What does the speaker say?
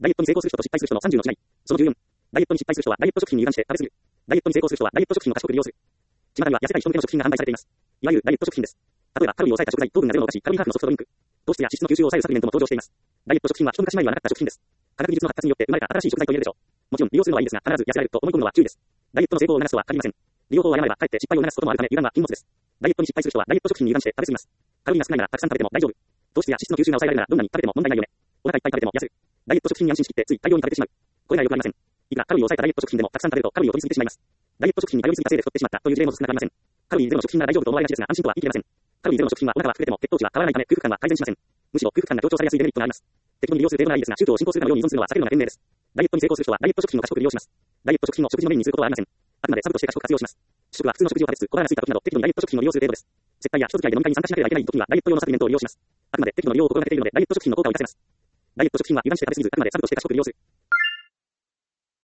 ダイエットに成功する人と失敗する人の30の違い。その14。ダイエットに失敗する人はダイエット食品に油断して食べ過ぎる。ダイエットに成功する人はダイエット食品を賢く利用する。巷には痩せたい人向けの食品が販売されています。いわゆるダイエット食品です。例えばカロリーを抑えた食材、糖分がゼロのお菓子、カロリーハーフのソフトドリンク。糖質や脂質の吸収を抑えるサプリメントも登場しています。ダイエット食品は一昔前にはなかった食品です。科学技術の発達によって生まれた新しい食材と言えるでしょう。もちろん利用するのはいいですが、必ず痩せられると思い込むのは注意です。ダイエットの成功を促すとは限りません。利用法を誤ればかえって失敗を促すこともあるため油断は禁物です。ダイエットに失敗する人はダイエット食品に油断して食べ過ぎます。カロリーが少ないならたくさん食べても大丈夫。糖質や脂質の吸収が抑えられるならどんなに食べても問題ないよね。お腹いっぱい食べても痩せる。ダイエット食品に安心しきってつい大量に食べてしまう。これは良くありません。いくらカロリーを抑えたダイエット食品でもたくさん食べるとカロリーを取りすぎてしまいます。ダイエット食品に頼りすぎたせいで太ってしまったという事例も少なくありません。カロリーゼロの食品なら大丈夫と思われがちですが安心とは言い切れません。カロリーゼロの食品はお腹は膨れても血糖値は変わらないため空腹感は改善しません。むしろ空腹感が強調されやすいデメリットがあります。適度に利用する程度ならいいですが宗教を信仰するかのように依存するのは避けるのが賢明です。ダイエットに成功する人はダイエット食品を賢く利用します。ダイエット食品を食事のメインにすることはありません。あくまでサブとして賢く活用します。主食は普通の食事を食べつつ小腹が空いた時など適度にダイエット食品を利用する程度です。接待や人付き合いで飲み会に参加しなければいけない時にはダイエット用のサプリメントを利用します。あくまで適度の利用を心がけているのでダイエット食品の効果を生かせます。ダイエット食品は油断して食べ過ぎずあくまでサブとして賢く利用する。